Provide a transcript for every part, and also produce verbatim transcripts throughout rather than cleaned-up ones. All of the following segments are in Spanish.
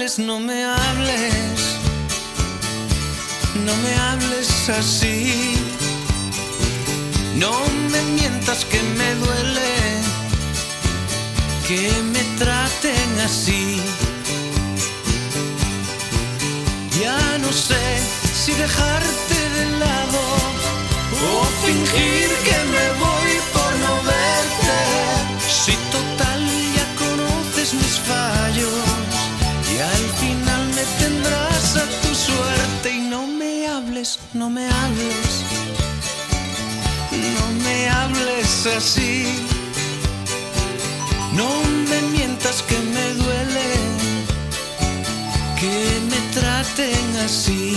hables, no me hables, no me hables así. No me mientas que me duele que me traten así. Ya no sé si dejarte de lado o fingir que me voy por no verte. Si total ya conoces mis fallos y al final me tendrás a tu suerte. Y no me hables, no me hables, no me hables así. No me mientas que me duele que me traten así.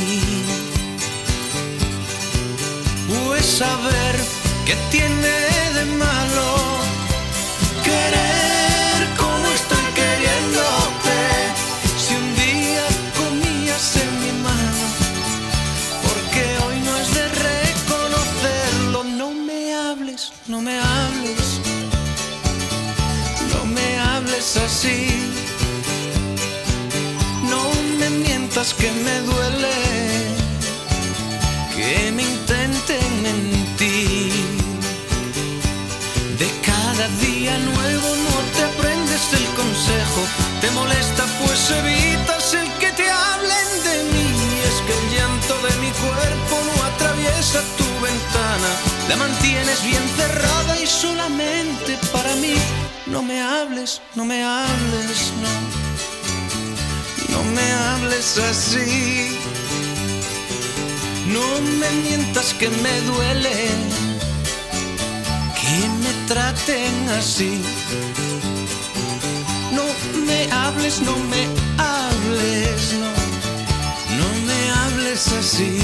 Pues saber qué tiene de malo querer como estoy queriéndote. Si un día comías en mi mano, porque hoy no es de reconocerlo. No me hables, no me hables, no me hables así. No me mientas que me duele que me intenten mentir. De cada día nuevo no te aprendes el consejo. Te molesta pues evitas el que te hablen de mí. Es que el llanto de mi cuerpo no atraviesa tu ventana. La mantienes bien cerrada y solamente para mí. No me hables, no me hables, no. No me hables así. No me mientas que me duele que me traten así. No me hables, no me hables, no. No me hables así.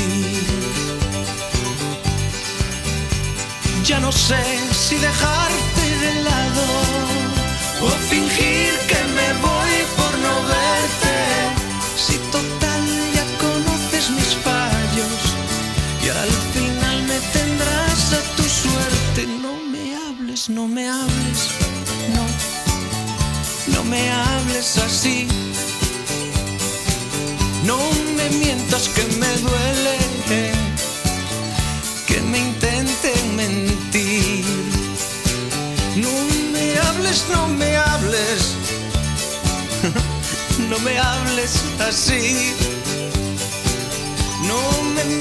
Ya no sé si dejarte de lado o fingir que me voy por no verte. Si total ya conoces mis fallos y al final me tendrás a tu suerte. No me hables, no me hables, no. No me hables así. No me mientas que me duele que me intenten mentir. No me hables, no me hables, no me hables así. No me